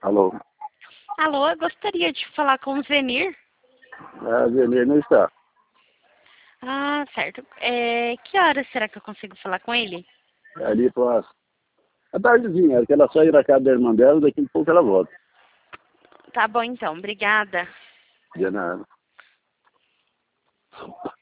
Alô? Alô, eu gostaria de falar com o Zenir. A Zenir não está. Ah, certo. Que horas será que eu consigo falar com ele? É ali para a tardezinha, que ela só ir na casa da irmã dela, daqui a pouco ela volta. Tá bom então, obrigada. De nada.